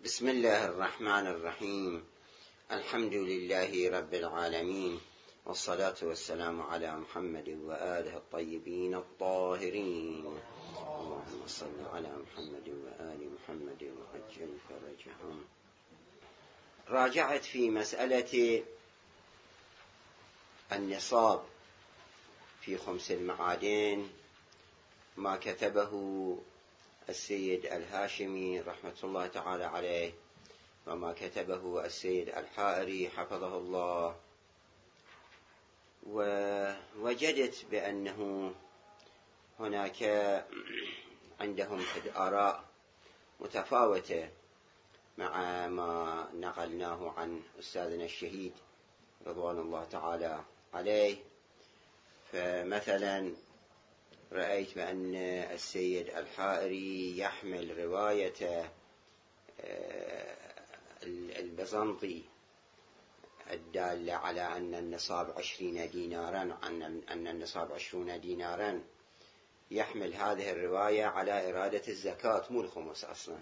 بسم الله الرحمن الرحيم. الحمد لله رب العالمين، والصلاة والسلام على محمد وآله الطيبين الطاهرين. اللهم صل على محمد وآل محمد وعجل فرجهم. راجعت في مسألة النصاب في خمس المعادن ما كتبه السيد الهاشمي رحمة الله تعالى عليه، وما كتبه السيد الحائري حفظه الله. ووجدت بأنه هناك عندهم آراء متفاوتة مع ما نقلناه عن أستاذنا الشهيد رضوان الله تعالى عليه. فمثلا رأيت بأن السيد الحائري يحمل رواية البزنطي الدالة على أن النصاب 20 دينارا، أن النصاب 20 دينارا، يحمل هذه الرواية على إرادة الزكاة مو الخمس أصلا.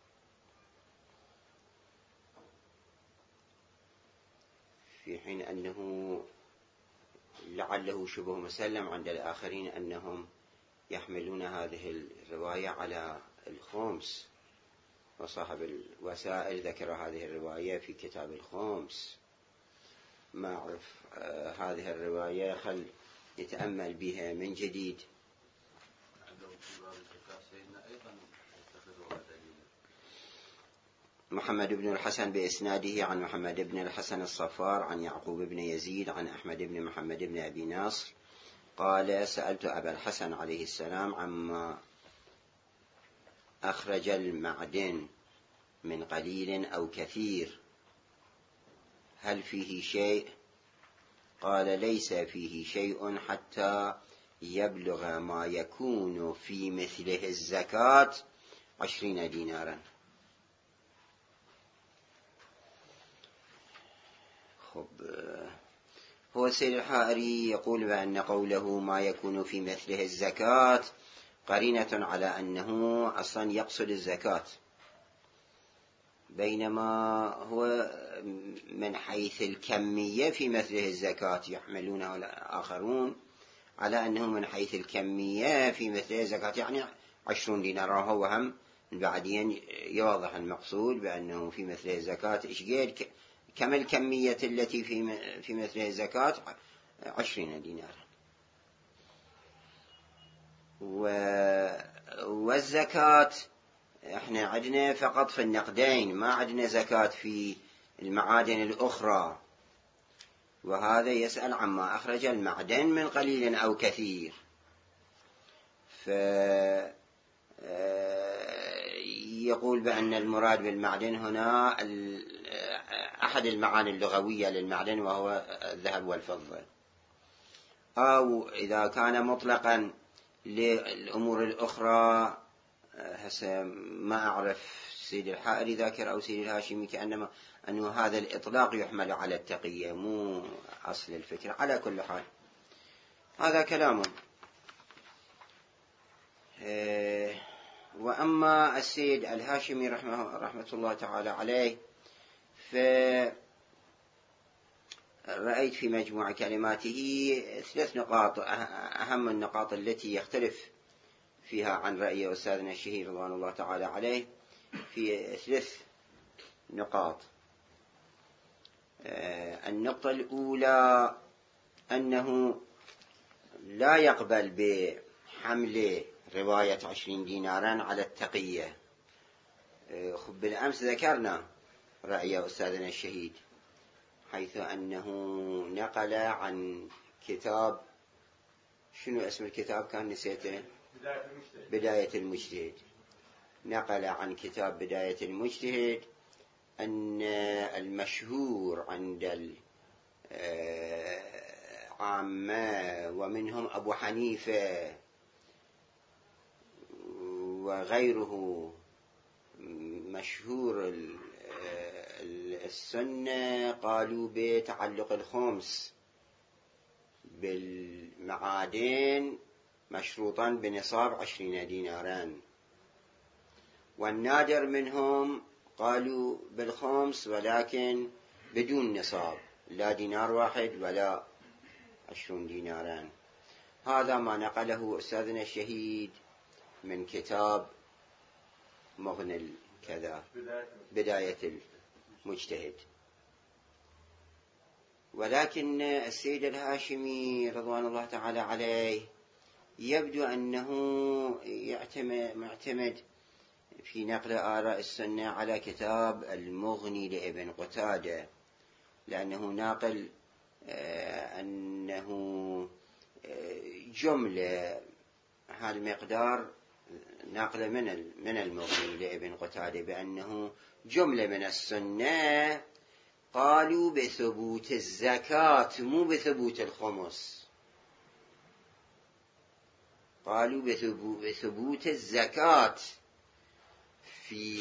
في حين أنه لعله شبه مسلم عند الآخرين أنهم يحملون هذه الرواية على الخمس، وصاحب الوسائل ذكر هذه الرواية في كتاب الخمس. ما أعرف هذه الرواية، خل يتأمل بها من جديد. محمد بن الحسن بإسناده عن محمد بن الحسن الصفار عن يعقوب بن يزيد عن أحمد بن محمد بن أبي ناصر قال: سألت أبا الحسن عليه السلام عما أخرج المعدن من قليل أو كثير هل فيه شيء؟ قال: ليس فيه شيء حتى يبلغ ما يكون في مثله الزكاة 20 دينارا. هو السيد الحائري يقول بأن قوله ما يكون في مثله الزكاة قرينة على أنه أصلا يقصد الزكاة، بينما هو من حيث الكمية في مثله الزكاة يحملونه الآخرون على أنه من حيث الكمية في مثله الزكاة يعني 20 دينار. وهو هم بعدين يوضح المقصود بأنه في مثله الزكاة إشجيد كم الكمية التي في مثله الزكاة 20 دينار. والزكاة احنا عندنا فقط في النقدين، ما عندنا زكاة في المعادن الأخرى. وهذا يسأل عما أخرج المعدن من قليل أو كثير. يقول بأن المراد بالمعدن هنا أحد المعاني اللغوية للمعدن وهو الذهب والفضة، أو إذا كان مطلقا للأمور الأخرى. هسه ما أعرف سيد الحائري ذاكر أو سيد الهاشمي كأنما أنه هذا الإطلاق يحمل على التقية مو أصل الفكرة. على كل حال هذا كلام. وأما السيد الهاشمي رحمة الله تعالى عليه، فرأيت في مجموع كلماته 3 نقاط، أهم النقاط التي يختلف فيها عن رأي أستاذنا الشهيد رضوان الله تعالى عليه في 3 نقاط. النقطة الأولى أنه لا يقبل بحمل رواية 20 دينارا على التقية. بالأمس ذكرنا رأي أستاذنا الشهيد حيث أنه نقل عن كتاب، شنو اسم الكتاب كان نسيته؟ بداية المجتهد. نقل عن كتاب بداية المجتهد أن المشهور عند العامة ومنهم أبو حنيفة وغيره مشهور السنة قالوا بتعلق الخمس بالمعادن مشروطا بنصاب 20 دينارا. والنادر منهم قالوا بالخمس ولكن بدون نصاب، لا دينار واحد ولا 20 ديناران. هذا ما نقله أستاذنا الشهيد من كتاب مغني كذا بداية المجتهد. ولكن السيد الهاشمي رضوان الله تعالى عليه يبدو أنه معتمد في نقل آراء السنة على كتاب المغني لابن قتادة، لأنه ناقل أنه جملة هالمقدار ناقل من المغني لابن قتادة بأنه جملة من السنة قالوا بثبوت الزكاة مو بثبوت الخمس، قالوا بثبوت الزكاة في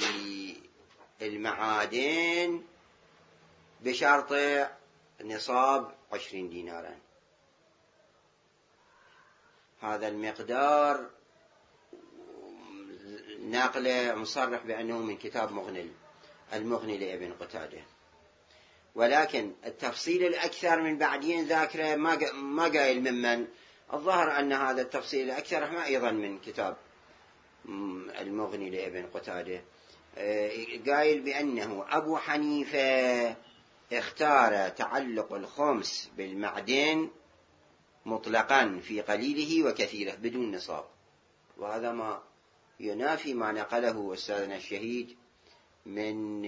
المعادن بشرط نصاب 20 دينارا. هذا المقدار ناقله مصرح بأنه من كتاب المغني لابن قتادة. ولكن التفصيل الأكثر من بعدين ذاكره ما قايل ممن، الظاهر أن هذا التفصيل الأكثر أيضا من كتاب المغني لابن قتادة، قايل بأنه أبو حنيفة اختار تعلق الخمس بالمعدن مطلقا في قليله وكثيره بدون نصاب، وهذا ما ينافي ما نقله أستاذنا الشهيد من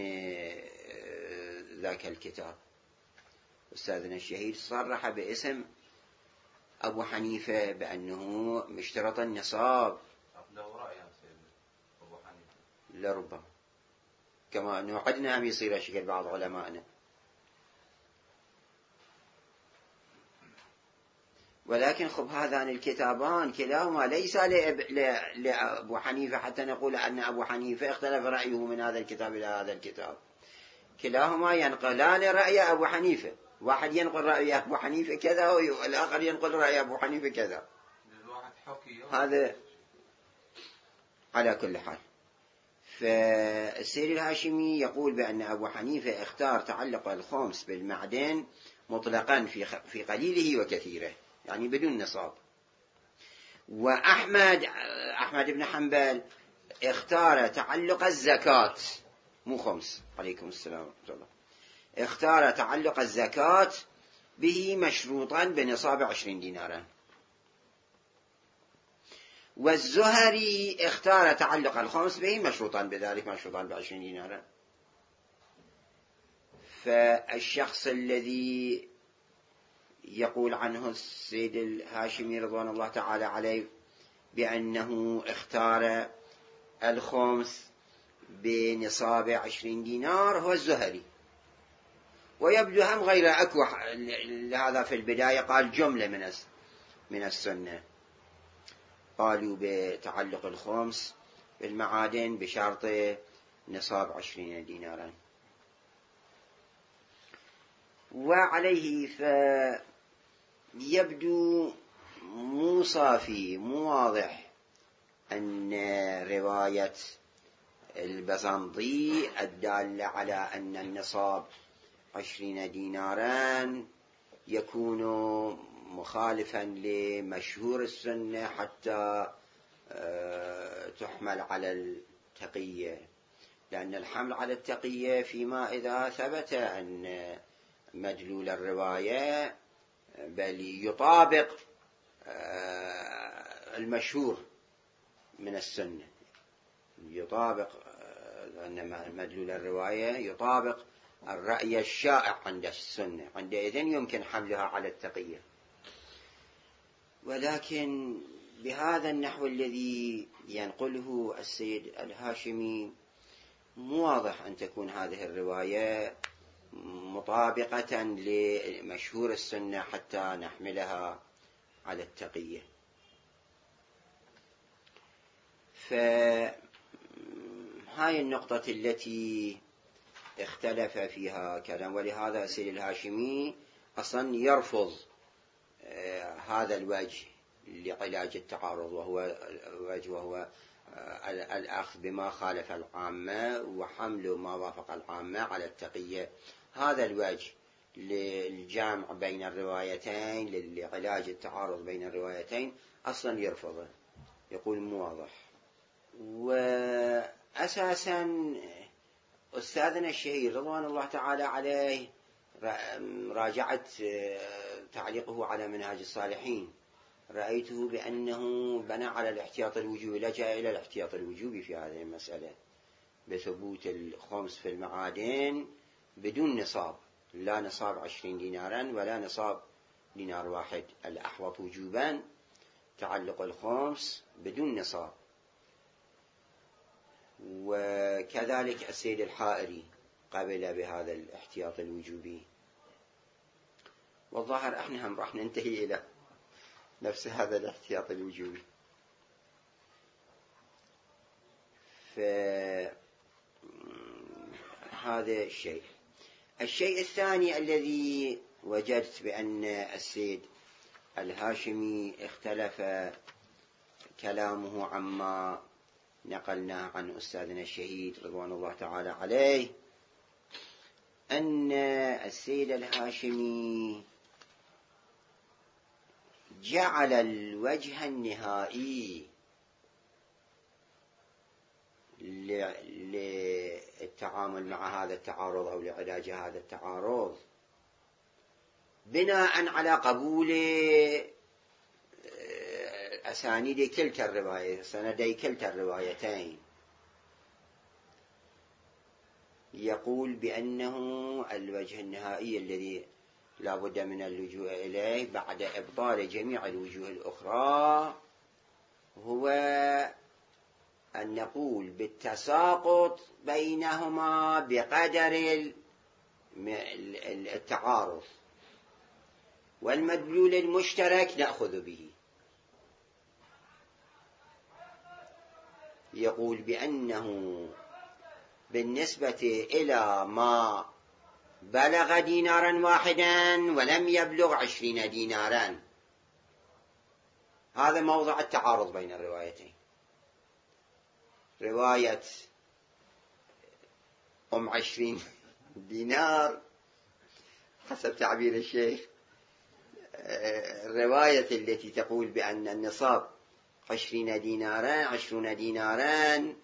ذاك الكتاب. أستاذنا الشهيد صرح باسم أبو حنيفة بأنه مشترط النصاب. لربما كما أنه قد هم يصير شكل بعض علمائنا. ولكن خب هذان الكتابان كلاهما ليس لأبو حنيفة حتى نقول أن أبو حنيفة اختلف رأيه من هذا الكتاب إلى هذا الكتاب، كلاهما ينقلان رأي أبو حنيفة، واحد ينقل رأي أبو حنيفة كذا والآخر ينقل رأي أبو حنيفة كذا. هذا على كل حال. فالسيد الهاشمي يقول بأن أبو حنيفة اختار تعلق الخمس بالمعدن مطلقا في قليله وكثيره، يعني بدون نصاب. وأحمد بن حنبل اختار تعلق الزكاة مو خمس، عليكم السلام ورحمة الله، اختار تعلق الزكاة به مشروطا بنصاب 20 دينارا. والزهري اختار تعلق الخمس به مشروطا بذلك، مشروطا ب20 دينارا. فالشخص الذي يقول عنه السيد الهاشمي رضوان الله تعالى عليه بأنه اختار الخمس بنصاب 20 دينار هو الزهري. ويبدو هم غير أكوح لهذا في البداية قال جملة من السنة، قالوا بتعلق الخمس بالمعادن بشرط نصاب 20 دينارا. وعليه فيبدو مو صافي مو واضح أن رواية البزنطي الدالة على أن النصاب 20 دينارا يكون مخالفا لمشهور السنة حتى تحمل على التقية، لأن الحمل على التقية فيما إذا ثبت أن مدلول الرواية بل يطابق المشهور من السنة، يطابق أن مدلول الرواية يطابق الرأي الشائع عند السنة، عندئذ يمكن حملها على التقية. ولكن بهذا النحو الذي ينقله السيد الهاشمي مو واضح أن تكون هذه الرواية مطابقة لمشهور السنة حتى نحملها على التقية. فهاي النقطة التي اختلف فيها كلام، ولهذا السيد الهاشمي أصلا يرفض هذا الوجه لعلاج التعارض، وهو الأخذ بما خالف العامة وحمل ما وافق العامة على التقية. هذا الوجه للجمع بين الروايتين، لعلاج التعارض بين الروايتين، أصلا يرفضه، يقول مو واضح. وأساسا أستاذنا الشهير رضوان الله تعالى عليه راجعت تعليقه على منهاج الصالحين، رأيته بأنه بنى على الاحتياط الوجوبي، لجأ إلى الاحتياط الوجوبي في هذه المسألة بثبوت الخمس في المعادن بدون نصاب، لا نصاب 20 دينارا ولا نصاب دينار واحد، الأحوط وجوبا تعلق الخمس بدون نصاب. وكذلك السيد الحائري قبل بهذا الاحتياط الوجوبي، والظاهر احنا هم راح ننتهي إلى نفس هذا الاحتياط الوجوبي. فهذا الشيء. الشيء الثاني الذي وجدت بأن السيد الهاشمي اختلف كلامه عما نقلناه عن أستاذنا الشهيد رضوان الله تعالى عليه، أن السيد الهاشمي جعل الوجه النهائي للتعامل مع هذا التعارض أو لعلاج هذا التعارض بناء على قبول أسانيد كلتا الرواية، سندي كلتا الروايتين. يقول بأنه الوجه النهائي الذي لا بد من اللجوء إليه بعد إبطال جميع الوجوه الأخرى هو أن نقول بالتساقط بينهما بقدر التعارض، والمدلول المشترك نأخذ به. يقول بأنه بالنسبة إلى ما بلغ دينارا واحدا ولم يبلغ 20 دينارا، هذا موضع التعارض بين الروايتين. رواية 20 دينار حسب تعبير الشيخ، الرواية التي تقول بأن النصاب 20 دينارا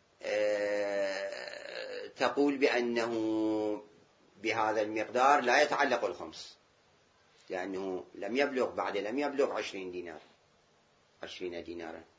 تقول بأنه بهذا المقدار لا يتعلق الخمس، لأنه لم يبلغ 20 دينارا.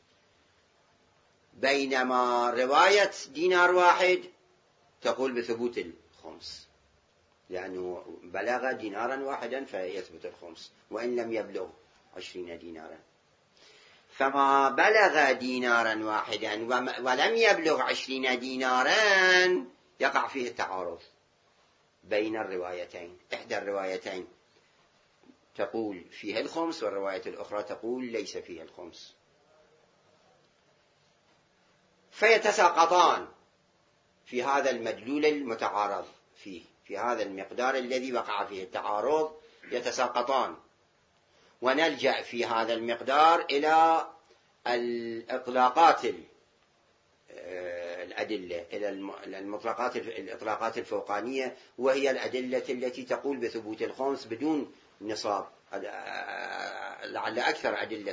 بينما رواية دينار واحد تقول بثبوت الخمس، لأنه بلغ دينارا واحدا فيثبت الخمس وإن لم يبلغ 20 دينارا. فما بلغ دينارا واحدا ولم يبلغ 20 دينارا يقع فيه التعارض بين الروايتين. إحدى الروايتين تقول فيها الخمس والرواية الأخرى تقول ليس فيها الخمس، فيتساقطان في هذا المدلول المتعارض في هذا المقدار الذي وقع فيه التعارض يتساقطان، ونلجأ في هذا المقدار إلى الإطلاقات الأدلة، إلى الإطلاقات الفوقانية، وهي الأدلة التي تقول بثبوت الخمس بدون نصاب. لعل أكثر أدلة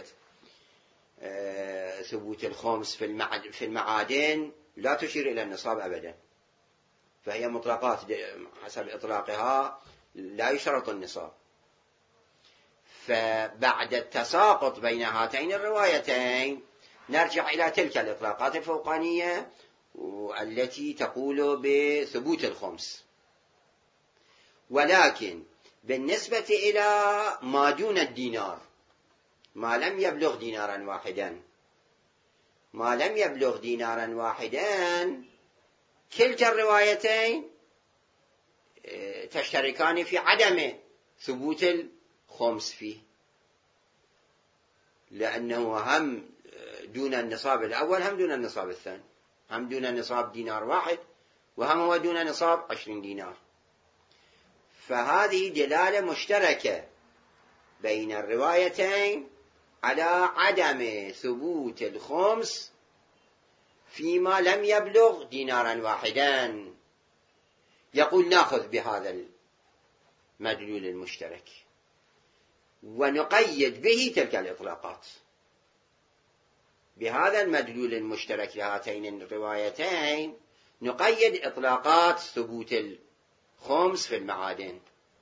ثبوت الخمس في المعادن لا تشير إلى النصاب أبدا، فهي مطلقات حسب إطلاقها لا يشترط النصاب. فبعد التساقط بين هاتين الروايتين نرجع إلى تلك الإطلاقات الفوقانية التي تقول بثبوت الخمس. ولكن بالنسبة إلى ما دون الدينار، ما لم يبلغ دينارا واحدا، كلتا الروايتين تشتركان في عدم ثبوت الخمس فيه، لأنه هم دون النصاب الأول هم دون النصاب الثاني، هم دون نصاب دينار واحد وهم هو دون نصاب 20 دينار. فهذه دلالة مشتركة بين الروايتين على عدم ثبوت الخمس فيما لم يبلغ دينارا واحدا، يقول نأخذ بهذا المدلول المشترك ونقيد به تلك الإطلاقات. بهذا المدلول المشترك لهاتين الروايتين نقيد إطلاقات ثبوت الخمس في المعادن،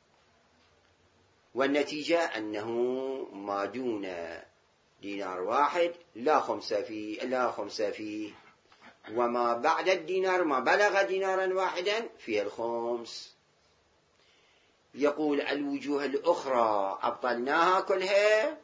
والنتيجة أنه ما دون دينار واحد لا خمس فيه، وما بعد الدينار ما بلغ دينارا واحدا فيه الخمس. يقول الوجوه الأخرى أبطلناها كلها،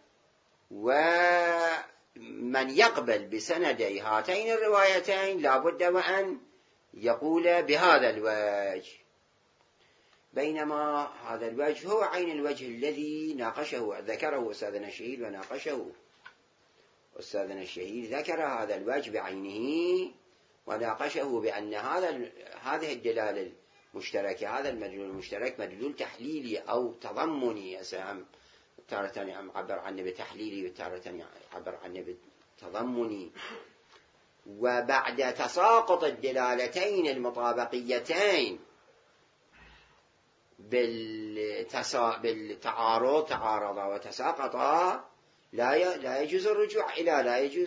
ومن يقبل بسندي هاتين الروايتين لا بد وأن يقول بهذا الوجه، بينما هذا الوجه هو عين الوجه الذي ناقشه ذكره أستاذنا الشهيد وناقشه. أستاذنا الشهيد ذكر هذا الوجه بعينه وناقشه بأن هذه الدلالة المشتركة، هذا المدلول المشترك مدلول تحليلي أو تضمني. تارة عبر عنه بتحليلي وتارة عبر عنه بتضمني. وبعد تساقط الدلالتين المطابقيتين بالتعارض، تعارضا وتساقطا، لا يجوز الرجوع إلى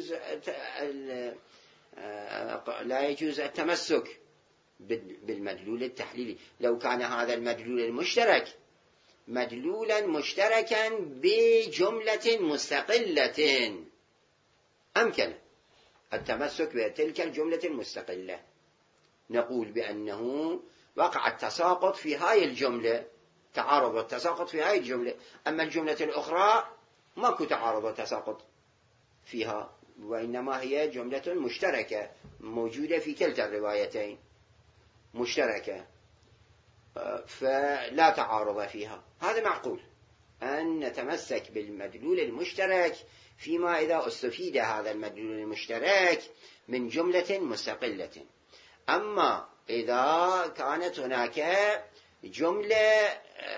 لا يجوز التمسك بالمدلول التحليلي. لو كان هذا المدلول المشترك مدلولا مشتركا بجملة مستقلة أمكن التمسك بتلك الجملة المستقلة، نقول بأنه وقع التساقط في هاي الجملة، تعارض والتساقط في هاي الجملة، أما الجملة الأخرى ماكو تعارض وتساقط فيها، وإنما هي جملة مشتركة موجودة في كلتا الروايتين مشتركة، فلا تعارض فيها. هذا معقول أن نتمسك بالمدلول المشترك فيما إذا استفيد هذا المدلول المشترك من جملة مستقلة. أما إذا كانت هناك جملة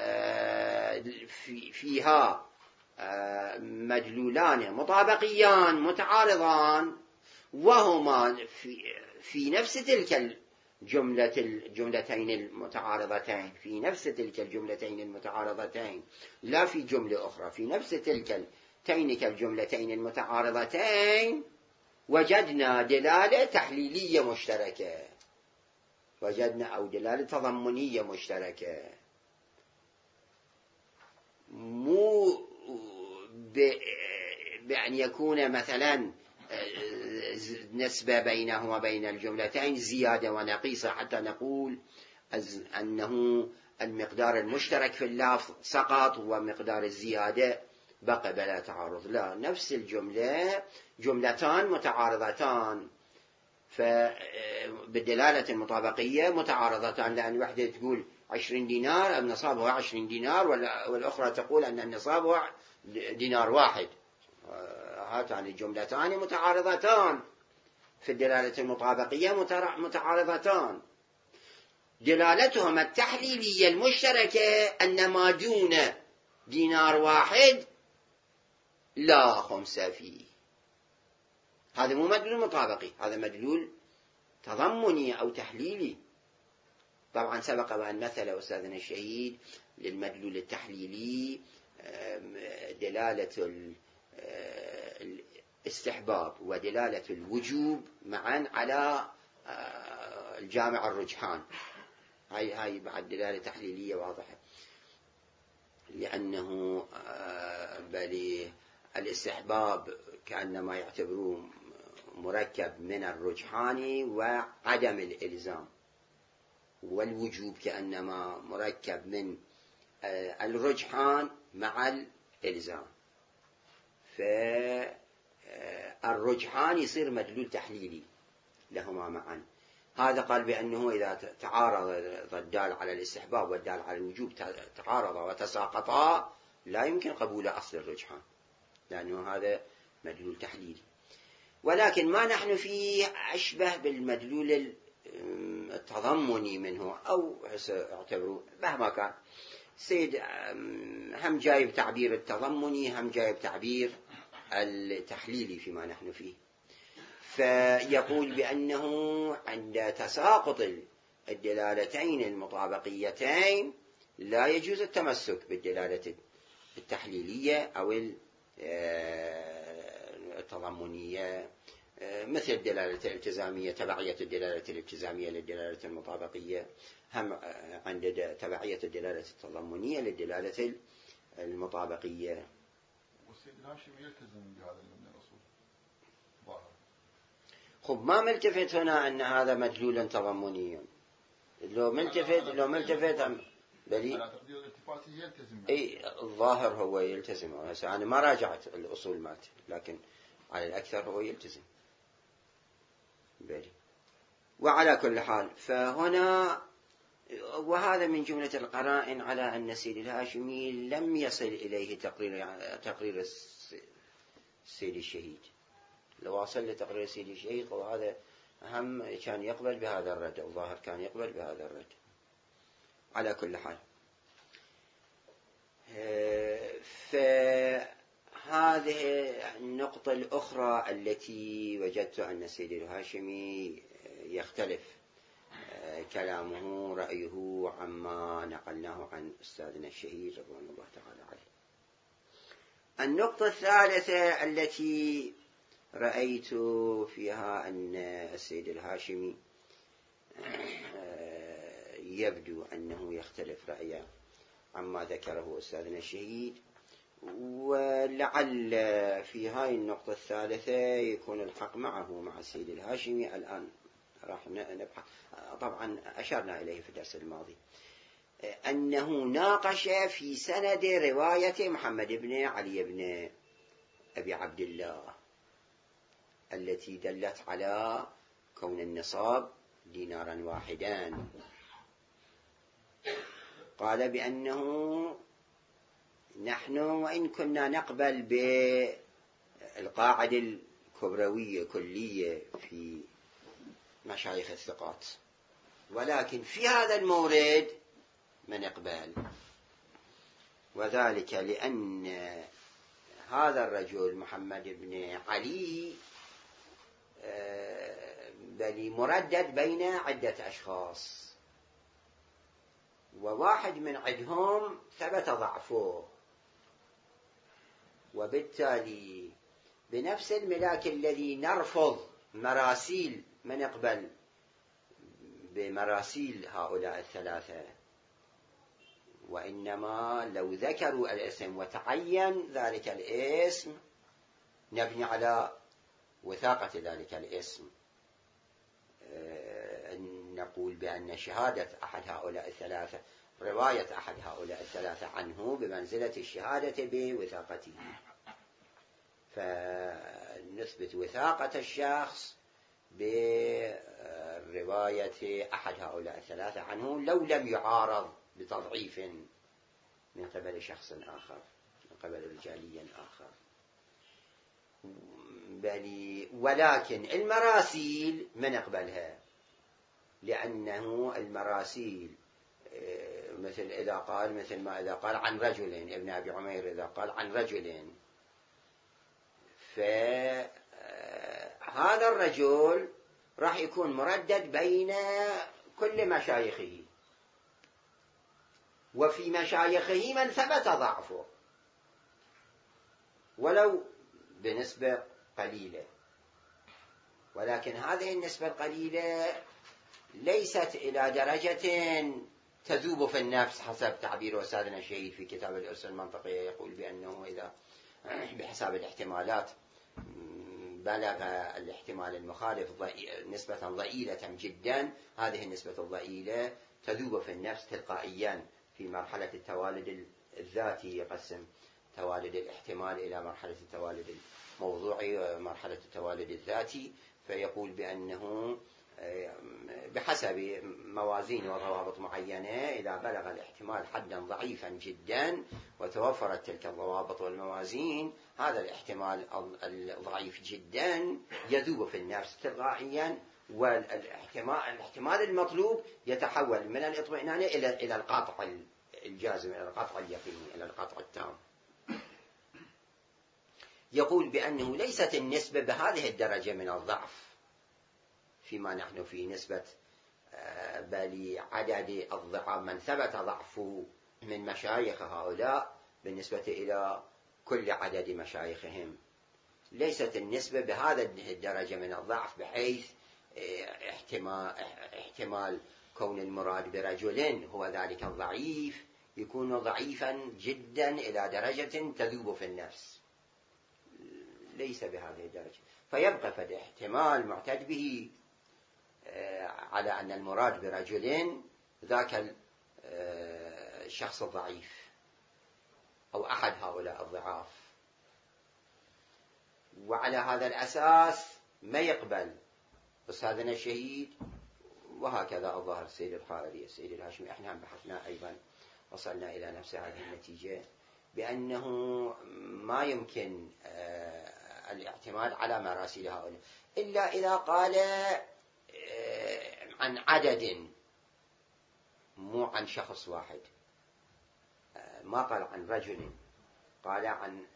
فيها مدلولان مطابقيان متعارضان، وهما في نفس تلك الجملتين المتعارضتين، في نفس تلك الجملتين المتعارضتين، لا في جملة أخرى، في نفس تلك الجملتين المتعارضتين، وجدنا دلالة تحليلية مشتركة، وجدنا أو دلالة تضمنية مشتركة، مو بأن يكون مثلا نسبة بينه وبين الجملتين زيادة ونقيصة حتى نقول أنه المقدار المشترك في اللفظ سقط ومقدار الزيادة بقى بلا تعارض. لا، نفس الجملة جملتان متعارضتان، فبالدلالة المطابقية متعارضتان، لأن واحدة تقول 20 دينار النصاب هو 20 دينار، والأخرى تقول أن النصاب هو دينار واحد. هاتان الجملتان متعارضتان في الدلالة المطابقية متعارضتان. دلالتهما التحليلية المشتركة أن ما دون دينار واحد لا خمس فيه. هذا مو مدلول مطابقي، هذا مدلول تضمني أو تحليلي. طبعا سبق وأن مثل أستاذنا الشهيد للمدلول التحليلي دلالة الاستحباب ودلالة الوجوب معا على الجامع الرجحان. هاي بعد دلالة تحليلية واضحة، لأنه بل الاستحباب كأنما يعتبروه مركب من الرجحان وعدم الإلزام، والوجوب كأنما مركب من الرجحان مع الإلزام، فالرجحان يصير مدلول تحليلي لهما معا. هذا قال بأنه إذا تعارض الدال على الاستحباب والدال على الوجوب تعارضا وتساقطا لا يمكن قبول أصل الرجحان، لأنه هذا مدلول تحليلي. ولكن ما نحن فيه أشبه بالمدلول التضمني منه، أو اعتبروا مهما كان سيد هم جايب تعبير التضمني هم جايب تعبير التحليلي فيما نحن فيه. فيقول بأنه عند تساقط الدلالتين المطابقيتين لا يجوز التمسك بالدلالة التحليلية أو التضمنية، مثل الدلالة الالتزامية، تبعية الدلالة الالتزامية للدلالة المطابقية، هم عند تبعية الدلالة التضمنية للدلالة المطابقية. والسيد الهاشمي يلتزم بهذا من الأصول ظاهر. خب ما ملتفت هنا أن هذا مدلول تضمني، لو ملتفت بلي على تقدير الالتفات يلتزم. اي الظاهر هو يلتزم. هسه أنا ما راجعت الأصول مالته، لكن على الأكثر هو يلتزم بلي. وعلى كل حال فهنا، وهذا من جملة القرائن على أن السيد الهاشمي لم يصل إليه تقرير السيد الشهيد. لو وصل لتقرير السيد الشهيد وهذا هم كان يقبل بهذا الرد، الظاهر كان يقبل بهذا الرد. على كل حال فهذه النقطة الأخرى التي وجدت أن السيد الهاشمي يختلف كلامه رأيه عما نقلناه عن أستاذنا الشهيد رضوان الله تعالى عليه. النقطة الثالثة التي رأيت فيها أن السيد الهاشمي يبدو أنه يختلف رأيه عما ذكره أستاذنا الشهيد، ولعل في هاي النقطة الثالثة يكون الحق معه مع السيد الهاشمي. الآن راح نبحث، طبعا أشرنا إليه في الدرس الماضي، أنه ناقش في سند رواية محمد بن علي بن أبي عبد الله التي دلت على كون النصاب دينارا واحدان. قال بأنه نحن وإن كنا نقبل بالقاعدة الكبروية كلية في مشايخ الثقات، ولكن في هذا المورد ما نقبل، وذلك لأن هذا الرجل محمد بن علي بل مردد بين عدة أشخاص، وواحد من عندهم ثبت ضعفه، وبالتالي بنفس الملاك الذي نرفض مراسيل من نقبل بمراسيل هؤلاء الثلاثة، وإنما لو ذكروا الاسم وتعين ذلك الاسم نبني على وثاقة ذلك الاسم، نقول بأن شهادة أحد هؤلاء الثلاثة، رواية أحد هؤلاء الثلاثة عنه بمنزلة الشهادة بوثاقته، فنثبت وثاقة الشخص برواية أحد هؤلاء الثلاثة عنه لو لم يعارض بتضعيف من قبل شخص آخر، من قبل رجالي آخر. ولكن المراسيل ما نقبلها، لأنه المراسيل مثل ما إذا قال عن رجلين، ابن أبي عمير إذا قال عن رجلين، فهذا الرجل راح يكون مردد بين كل مشايخه، وفي مشايخه من ثبت ضعفه ولو بنسبة قليلة، ولكن هذه النسبة القليلة ليست إلى درجة تذوب في النفس حسب تعبير أستاذنا الشهيد في كتاب الإرث المنطقية، يقول بأنه إذا بحساب الاحتمالات بلغ الاحتمال المخالف نسبة ضئيلة جدا، هذه النسبة الضئيلة تذوب في النفس تلقائيا في مرحلة التوالد الذاتي، يقسم توالد الاحتمال إلى مرحلة التوالد الموضوعي ومرحلة التوالد الذاتي، فيقول بأنه بحسب موازين وضوابط معينة إذا بلغ الاحتمال حدا ضعيفا جدا وتوفرت تلك الضوابط والموازين، هذا الاحتمال الضعيف جدا يذوب في النفس تلقائيا، والاحتمال المطلوب يتحول من الاطمئنان إلى القطع الجازم، إلى القطع اليقيني، إلى القطع التام. يقول بأنه ليست النسبة بهذه الدرجة من الضعف فيما نحن في نسبة بل عدد الضعاف من ثبت ضعفه من مشايخ هؤلاء بالنسبة إلى كل عدد مشايخهم. ليست النسبة بهذا الدرجة من الضعف بحيث احتمال كون المراد برجل هو ذلك الضعيف يكون ضعيفا جدا إلى درجة تذوب في النفس، ليس بهذه الدرجة. فيبقى فالاحتمال معتد به على أن المراد برجل ذاك الشخص الضعيف أو أحد هؤلاء الضعاف، وعلى هذا الأساس ما يقبل أستاذنا الشهيد. وهكذا الظاهر السيد الحائري السيد الهاشمي احنا بحثنا أيضا وصلنا إلى نفس هذه النتيجة، بأنه ما يمكن الاعتماد على مراسيل هؤلاء إلا إذا قال عن عدد مو عن شخص واحد، ما قال عن رجل، قال عن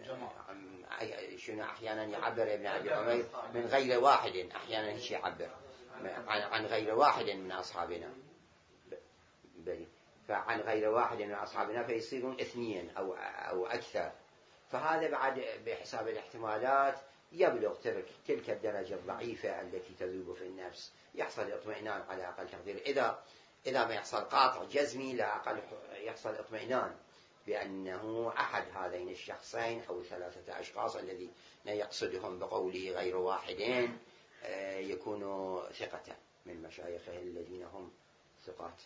شنو أحيانا يعبر ابن أبي عمير من غير واحد، أحيانا هيك يعبر عن غير واحد من أصحابنا، فعن غير واحد من أصحابنا فيصيرون اثنين أو أكثر. فهذا بعد بحساب الاحتمالات يبلغ تلك الدرجة الضعيفة التي تذوب في النفس، يحصل اطمئنان على أقل تقدير. إذا ما يحصل قاطع جزمي لا أقل يحصل اطمئنان بأنه أحد هذين الشخصين أو ثلاثة أشخاص الذي يقصدهم بقوله غير واحدين يكونوا ثقة من مشايخه الذين هم ثقات.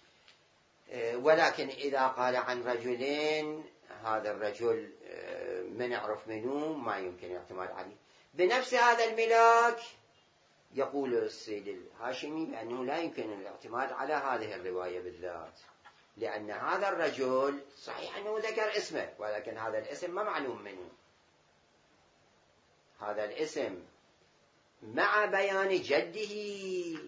ولكن إذا قال عن رجلين هذا الرجل من يعرف منه ما يمكن الاعتماد عليه. بنفس هذا الملاك يقول السيد الهاشمي بأنه لا يمكن الاعتماد على هذه الرواية بالذات، لأن هذا الرجل صحيح أنه ذكر اسمه ولكن هذا الاسم ما معلوم منه، هذا الاسم مع بيان جده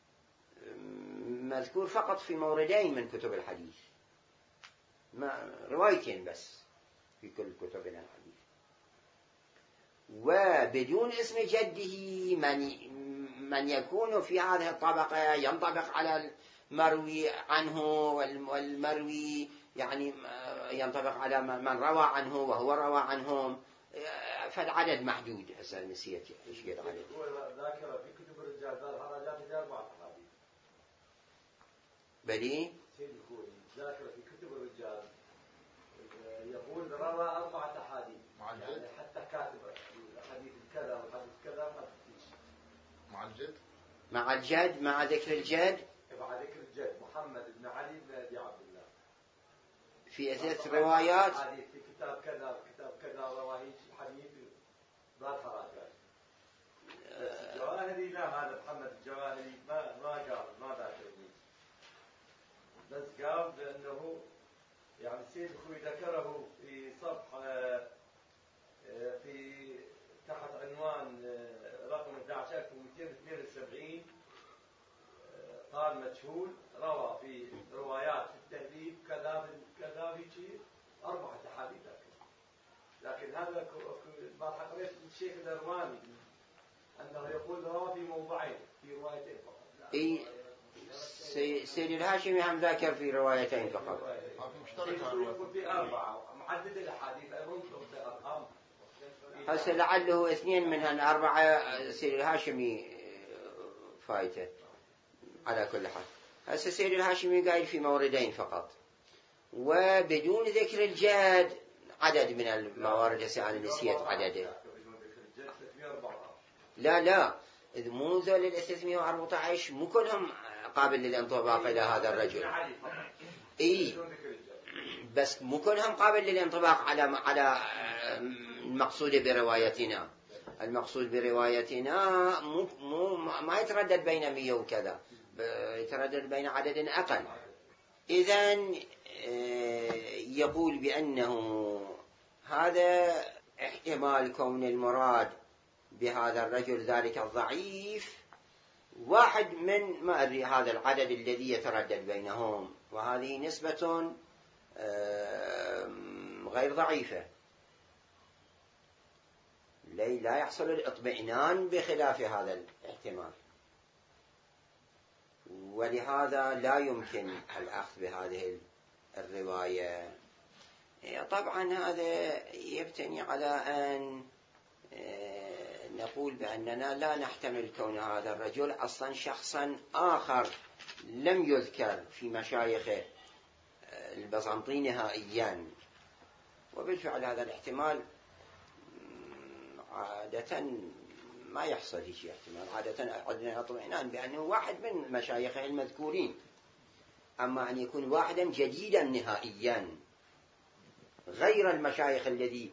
مذكور فقط في موردين من كتب الحديث، روايتين بس في كل كتبنا الحديث، وبدون اسم جده من يكون في هذه الطبقة ينطبق على المروي عنه، والمروي يعني ينطبق على من روى عنه وهو روى عنهم، فالعدد محدود. هسه نسيت ايش قد عدد. ذاكرة في كتب الرجال بالحراجات 4 أحاديث. بلي سيد الخوي ذاكرة في كتب الرجال يقول روى 4 أحاديث، يعني حتى كاتب حديث كذا وحديث كذا وحديث مع الجد، مع الجد، مع ذكر الجد، مع ذكر الجد محمد بن علي بن أبي عبد الله في 3 روايات في كتاب كذا كتاب كذا رواهيج الحديث بالحراجات. الجواهري لا، هذا محمد الجواهري ما قال ما ذاكرني، بس قال بأنه يعني السيد الخوي ذكره في صفحة في تحت عنوان رقم 11272 قال مجهول روى في روايات في التهذيب كذا كذا في 4 أحاديث، لكن هذا ما قريت الشيخ الأرماني أنه يقول روى في موضعين في روايتين فقط. اي سيد الهاشمي هم ذاكر في روايتين فقط. يقول في 4 معدد الأحاديث أيضا بأرقام. هسه لعله 2 من هالأربعة سيد الهاشمي فايته. على كل حال هسه سيد الهاشمي قايل في موردين فقط، وبدون ذكر الجد عدد من الموارد. هسه أنا نسيت عدده. لا إذ مو ذول 314 مو كلهم قابل للانطباق إلى هذا الرجل. إيه بس مو كلهم قابل للانطباق على المقصود بروايتنا. المقصود بروايتنا ما يتردد بين 100 وكذا، يتردد بين عدد أقل. إذن يقول بأنه هذا احتمال كون المراد بهذا الرجل ذلك الضعيف واحد من ما أدري هذا العدد الذي يتردد بينهم، وهذه نسبة غير ضعيفة. لا يحصل الاطمئنان بخلاف هذا الاحتمال، ولهذا لا يمكن الأخذ بهذه الرواية. طبعا هذا يبتني على أن نقول بأننا لا نحتمل كون هذا الرجل أصلا شخصا آخر لم يذكر في مشايخ البيزنطي نهائيا. وبالفعل هذا الاحتمال عادة ما يحصل هيك احتمال، عادة عندنا اطمئنان بأنه واحد من مشايخه المذكورين. أما أن يكون واحدا جديدا نهائيا غير المشايخ الذي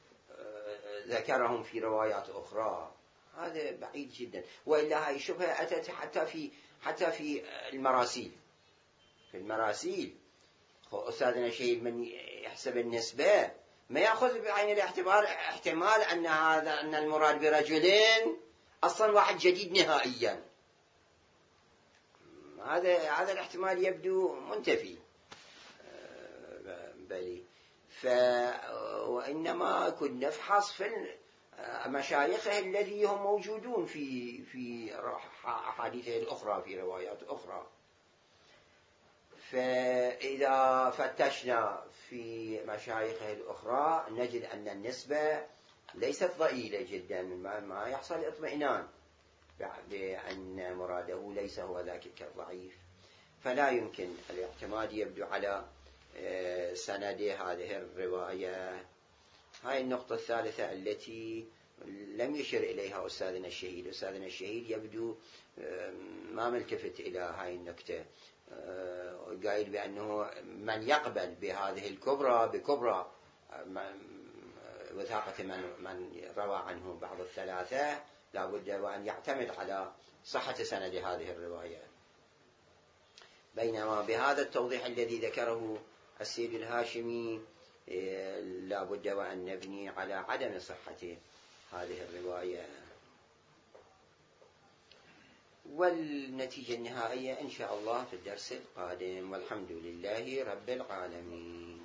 ذكرهم في روايات أخرى، هذا بعيد جدا. وإلا هاي الشبهة أتت حتى في المراسيل. في المراسيل أستاذنا الشهيد من يحسب النسبة ما يأخذ بعين الاعتبار احتمال أن المراد برجلين أصلا واحد جديد نهائيا. هذا الاحتمال يبدو منتفي بلي. وإنما كنا نفحص في مشايخه الذي هم موجودون في أحاديثه الأخرى في روايات أخرى. فإذا فتشنا في مشايخه الأخرى نجد أن النسبة ليست ضئيلة جدا، ما يحصل اطمئنان بأن مراده ليس هو ذاك الضعيف. فلا يمكن الاعتماد يبدو على سند هذه الرواية. هاي النقطة الثالثة التي لم يشر إليها أستاذنا الشهيد. أستاذنا الشهيد يبدو ما ملتفت إلى هاي النقطة، قايل بأنه من يقبل بهذه الكبرى بكبرى وثاقة من روى عنه بعض الثلاثة لابد وأن يعتمد على صحة سند هذه الرواية. بينما بهذا التوضيح الذي ذكره السيد الهاشمي لابد وأن نبني على عدم صحة هذه الرواية. والنتيجة النهائية إن شاء الله في الدرس القادم، والحمد لله رب العالمين.